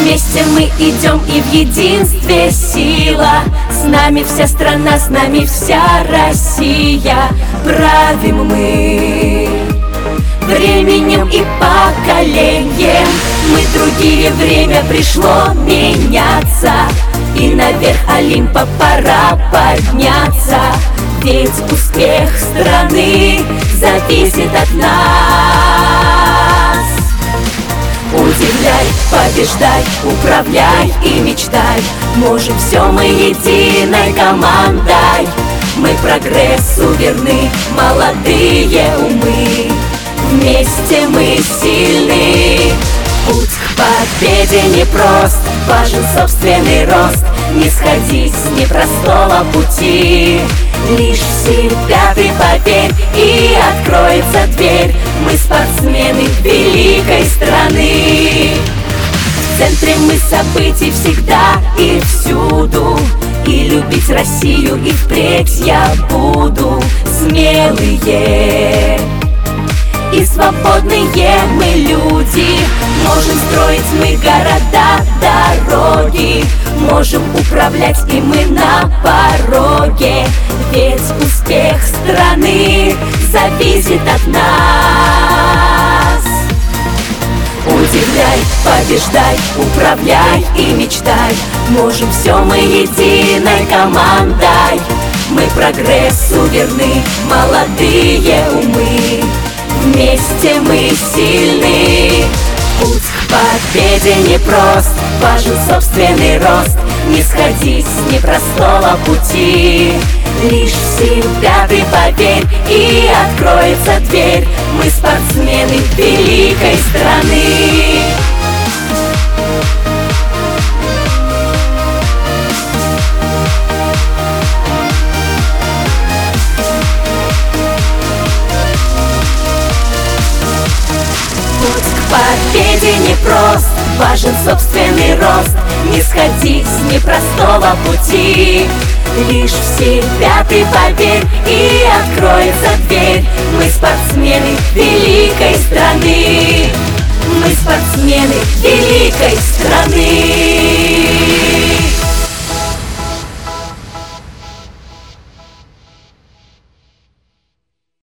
Вместе мы идем, и в единстве сила. С нами вся страна, с нами вся Россия. Правим мы временем и поколением. Мы другие, время пришло меняться, и наверх Олимпа пора подняться. Ведь успех страны зависит от нас. Удивляй, побеждай, управляй и мечтай. Можем все мы единой командой. Мы прогрессу верны, молодые умы. Вместе мы сильны. Путь к победе непрост, важен собственный рост. Не сходи с непростого пути. Лишь в себя ты поверь, и откроется дверь. Мы спортсмены великой страны. В центре мы событий всегда и всюду. И любить Россию и впредь я буду. Смелые и свободные мы люди. Можем строить мы города, дороги. Можем управлять, и мы на пороге. Ведь успех страны зависит от нас. Удивляй, побеждай, управляй и мечтай. Можем все мы единой командой. Мы прогрессу верны, молодые умы. Вместе мы сильны. Путь к победе непрост, важен собственный рост. Не сходи с непростого пути. Лишь в себя ты поверь, и откроется дверь. Мы спортсмены великой страны. Победе непрост, важен собственный рост. Не сходи с непростого пути. Лишь в себя ты поверь, и откроется дверь. Мы спортсмены великой страны. Мы спортсмены великой страны.